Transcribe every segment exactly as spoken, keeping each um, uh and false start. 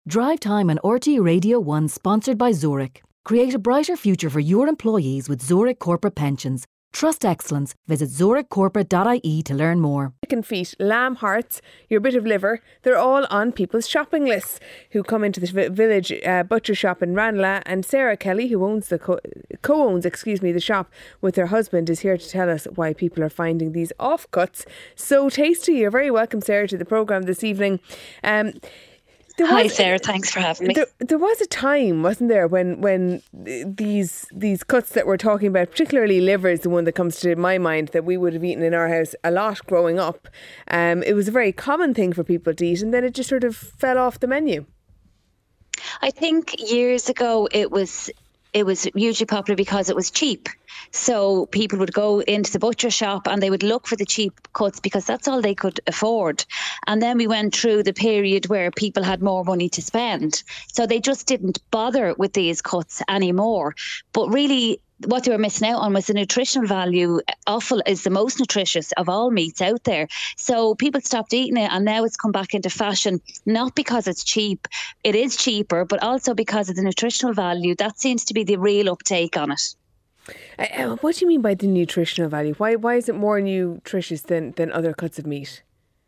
Drive Time on R T Radio one, sponsored by Zurich. Create a brighter future for your employees with Zurich Corporate Pensions. Trust excellence. Visit zurich corporate dot I E to learn more. Chicken feet, lamb hearts, your bit of liver, they're all on people's shopping lists who come into the village uh, butcher shop in Ranelagh. And Sarah Kelly, who owns the co- co-owns excuse me, the shop with her husband, is here to tell us why people are finding these offcuts so tasty. You're very welcome, Sarah, to the programme this evening. Um, There Hi was, Sarah, thanks for having me. There, there was a time, wasn't there, when when these these cuts that we're talking about, particularly liver is the one that comes to my mind, that we would have eaten in our house a lot growing up. Um, it was a very common thing for people to eat, and then it just sort of fell off the menu. I think years ago it was it was hugely popular because it was cheap. So people would go into the butcher shop and they would look for the cheap cuts because that's all they could afford. And then we went through the period where people had more money to spend. So they just didn't bother with these cuts anymore. But really, what they were missing out on was the nutritional value. Offal is the most nutritious of all meats out there. So people stopped eating it, and now it's come back into fashion, not because it's cheap. It is cheaper, but also because of the nutritional value. That seems to be the real uptake on it. Uh, what do you mean by the nutritional value? Why why is it more nutritious than, than other cuts of meat?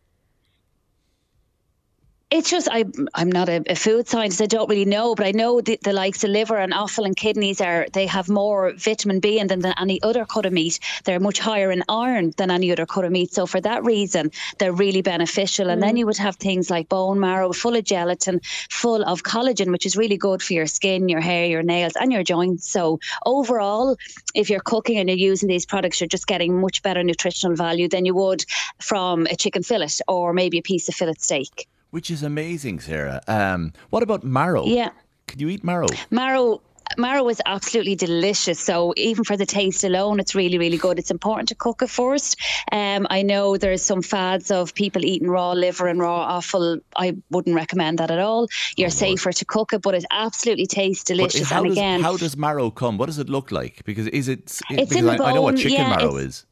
It's just, I, I'm not a, a food scientist, I don't really know, but I know the, the likes of liver and offal and kidneys, are they have more vitamin B in them than any other cut of meat. They're much higher in iron than any other cut of meat. So for that reason, they're really beneficial. And mm. then you would have things like bone marrow, full of gelatin, full of collagen, which is really good for your skin, your hair, your nails and your joints. So overall, if you're cooking and you're using these products, you're just getting much better nutritional value than you would from a chicken fillet or maybe a piece of fillet steak. Which is amazing, Sarah. Um, what about marrow? Yeah. Can you eat marrow? Marrow. Marrow is absolutely delicious. So even for the taste alone, it's really, really good. It's important to cook it first. Um, I know there's some fads of people eating raw liver and raw offal. I wouldn't recommend that at all. You're oh, safer to cook it, but it absolutely tastes delicious. How and does, again, how does marrow come? What does it look like? Because is it? It's because in I, bone, I know what chicken yeah, marrow is.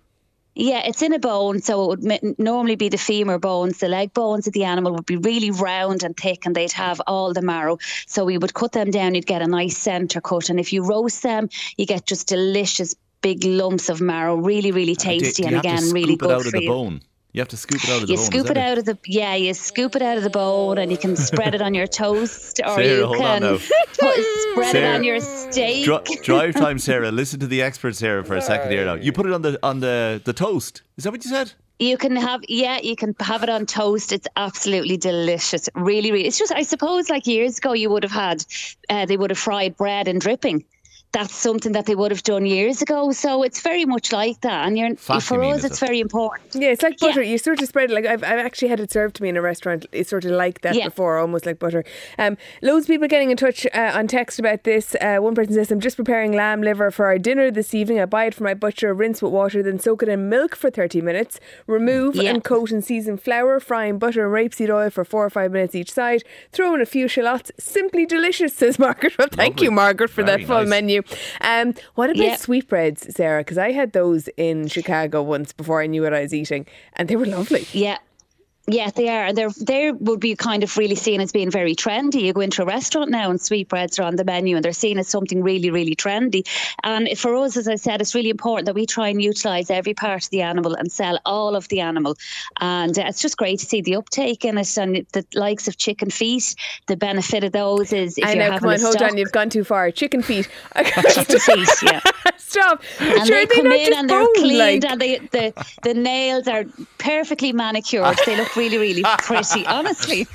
Yeah, it's in a bone, so it would m- normally be the femur bones. The leg bones of the animal would be really round and thick, and they'd have all the marrow. So we would cut them down, you'd get a nice centre cut. And if you roast them, you get just delicious big lumps of marrow. Really, really tasty, uh, do, do and again, really good for you. You have to scoop it out of the you. bone. You have to scoop it out of the you bone. You scoop it out of the yeah. You scoop it out of the bone, and you can spread it on your toast, or Sarah, you hold can on put, spread Sarah, it on your steak. Dri- drive time, Sarah. Listen to the expert, Sarah, for a second here now. You put it on the on the, the toast. Is that what you said? You can have, yeah, you can have it on toast. It's absolutely delicious. Really, really. It's just, I suppose, like years ago, you would have had, uh, they would have fried bread and dripping. That's something that they would have done years ago. So it's very much like that. And you're, Fat, for you mean, us, it's it? very important. Yeah, it's like butter. Yeah. You sort of spread it. Like I've, I've actually had it served to me in a restaurant. It's sort of like that yeah. before, almost like butter. Um, loads of people getting in touch uh, on text about this. Uh, one person says, I'm just preparing lamb liver for our dinner this evening. I buy it from my butcher, rinse with water, then soak it in milk for thirty minutes. Remove yeah. and coat in seasoned flour, fry in butter and rapeseed oil for four or five minutes each side. Throw in a few shallots. Simply delicious, says Margaret. Well, thank Lovely. you, Margaret, for Very that full nice. menu. Um, What about yeah. sweetbreads, Sarah? Because I had those in Chicago once before I knew what I was eating, and they were lovely. Yeah. Yeah, they are. And they're, they would be kind of really seen as being very trendy. You go into a restaurant now and sweetbreads are on the menu and they're seen as something really, really trendy. And for us, as I said, it's really important that we try and utilise every part of the animal and sell all of the animal. And uh, it's just great to see the uptake in it, and the likes of chicken feet. The benefit of those is if I you're know, having come on, a hold stock, on, you've gone too far. Chicken feet. chicken feet, yeah. Stop. And sure, they come not in just and they're bone, cleaned like. and they, the, the nails are perfectly manicured. They look really, really pretty, honestly.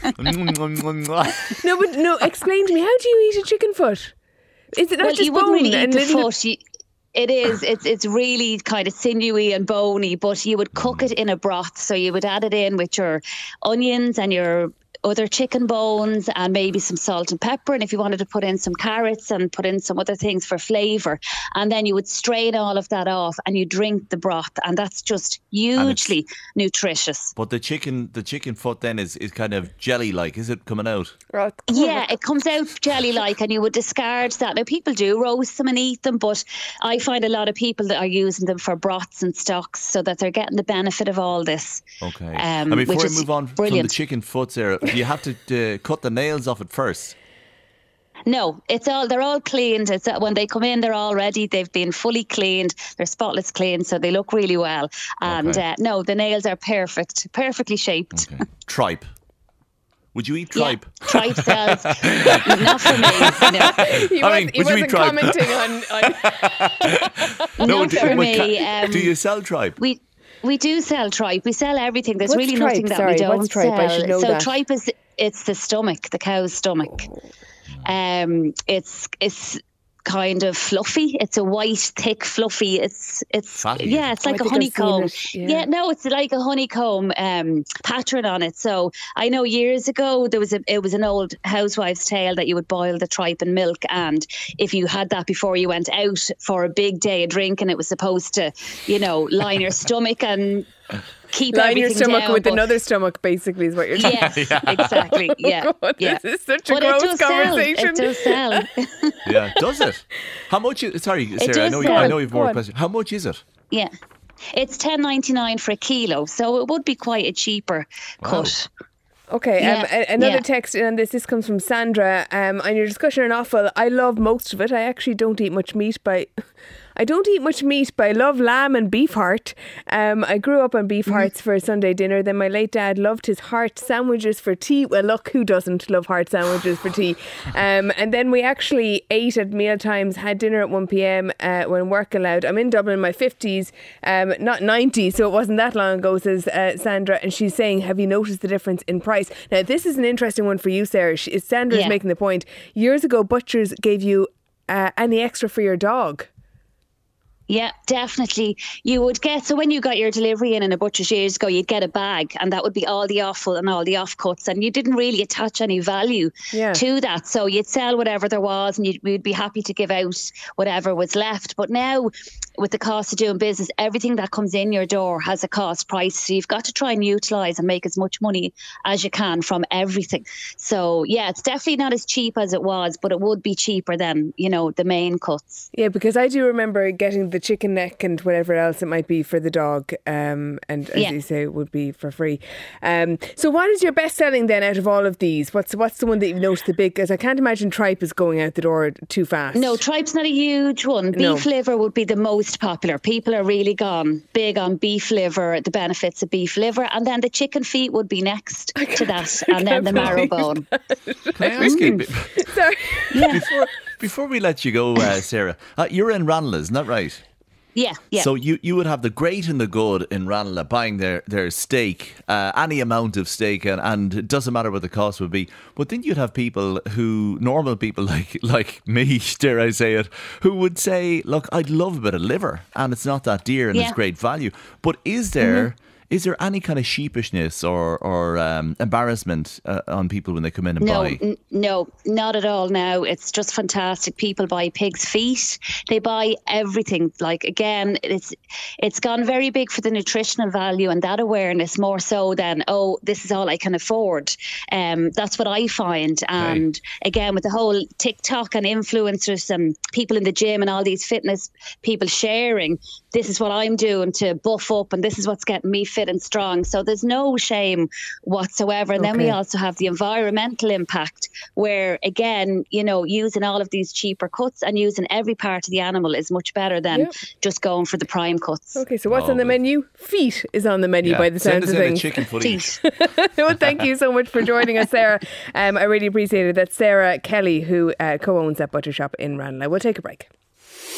No, but no, explain to me, how do you eat a chicken foot? Is it not well, just you wouldn't bone really eat and the little- foot. You, it is. It's it's really kind of sinewy and bony, but you would cook it in a broth. So you would add it in with your onions and your other chicken bones and maybe some salt and pepper, and if you wanted to put in some carrots and put in some other things for flavour, and then you would strain all of that off and you drink the broth, and that's just hugely nutritious. But the chicken the chicken foot then is, is kind of jelly like, is it coming out? Oh, yeah, it comes out jelly like, and you would discard that. Now people do roast them and eat them, but I find a lot of people that are using them for broths and stocks so that they're getting the benefit of all this. Okay. Um, and before which I is move on brilliant. from the chicken foot, Sarah, do you have to uh, cut the nails off it first? No, it's all they're all cleaned. It's uh, when they come in, they're all ready. They've been fully cleaned. They're spotless clean, so they look really well. And Okay. uh, no, the nails are perfect, perfectly shaped. Okay. Tripe. Would you eat tripe? Yeah, tripe cells. Not for me. No. He, I was, mean, he would you wasn't eat tripe? commenting on. on Not do, for but me. ca- Um, do you sell tripe? We we do sell tripe. We sell everything. There's What's really tripe? nothing that Sorry, we don't what's tripe? sell. I should know so that. tripe is it's the stomach, the cow's stomach. Um, it's it's kind of fluffy. It's a white, thick, fluffy. It's it's Fatty. yeah. It's Oh, I like a think I've seen honeycomb. it, yeah. Yeah. no, it's like a honeycomb um, pattern on it. So I know years ago there was a it was an old housewife's tale that you would boil the tripe in milk, and if you had that before you went out for a big day of drinking, it was supposed to, you know, line your stomach and keep Line your everything stomach down, with but- another stomach, basically, is what you're talking Yes, exactly. Yeah, God, yeah. this is such a But it gross does sell. conversation. It does sell. Yeah, does it? How much? Is, sorry, Sarah. I does know. You, sell. I know you've Go more on. questions. How much is it? Yeah, it's ten ninety nine for a kilo, so it would be quite a cheaper Wow. cut. Okay, um, Yeah, a- another yeah. text in on this. This comes from Sandra. Um, on your discussion on offal, I love most of it. I actually don't eat much meat, but I don't eat much meat, but I love lamb and beef heart. Um, I grew up on beef hearts for a Sunday dinner. Then my late dad loved his heart sandwiches for tea. Well, look, who doesn't love heart sandwiches for tea? Um, and then we actually ate at meal times, had dinner at one p.m. Uh, when work allowed. I'm in Dublin in my fifties, um, not ninety, so it wasn't that long ago, says uh, Sandra. And she's saying, have you noticed the difference in price? Now, this is an interesting one for you, Sarah. She, Sandra's Yeah. making the point. Years ago, butchers gave you uh, any extra for your dog. Yeah, definitely. You would get, so when you got your delivery in in a butcher's years ago, you'd get a bag, and that would be all the offal and all the offcuts, and you didn't really attach any value Yeah. to that. So you'd sell whatever there was, and you'd, we'd be happy to give out whatever was left. But now, with the cost of doing business, everything that comes in your door has a cost price. So you've got to try and utilise and make as much money as you can from everything. So yeah, it's definitely not as cheap as it was, but it would be cheaper than, you know, the main cuts. Yeah, because I do remember getting the chicken neck and whatever else it might be for the dog, um, and as Yeah. you say, it would be for free. Um, so what is your best selling then out of all of these? What's what's the one that you've noticed the big? Because I can't imagine tripe is going out the door too fast. No, tripe's not a huge one. Beef No. liver would be the most popular. People are really gone big on beef liver, the benefits of beef liver, and then the chicken feet would be next to that, and then the marrow bone. Can I ask you? Sorry. Before, before we let you go, uh, Sarah, uh, you're in Ranelagh, isn't that right? Yeah, yeah. So you, you would have the great and the good in Ranelagh buying their, their steak, uh, any amount of steak, and, and it doesn't matter what the cost would be. But then you'd have people who, normal people like like me, dare I say it, who would say, look, I'd love a bit of liver and it's not that dear and Yeah. it's great value. But is there... Is there any kind of sheepishness or or um, embarrassment uh, on people when they come in and No, buy? n- no, not at all now. It's just fantastic. People buy pig's feet. They buy everything. Like, again, it's it's gone very big for the nutritional value and that awareness, more so than, oh, this is all I can afford. Um, that's what I find. And again, with the whole TikTok and influencers and people in the gym and all these fitness people sharing, this is what I'm doing to buff up and this is what's getting me fit and strong. So there's no shame whatsoever. And then we Okay. also have the environmental impact where, again, you know, using all of these cheaper cuts and using every part of the animal is much better than Yep. just going for the prime cuts. Okay, so what's Oh, on the but- menu? Feet is on the menu by the Send sounds us of in a things. chicken footy. Feet. Well, thank you so much for joining us, Sarah. Um, I really appreciate it. That's Sarah Kelly, who uh, co-owns that butcher shop in Ranelagh. We'll take a break.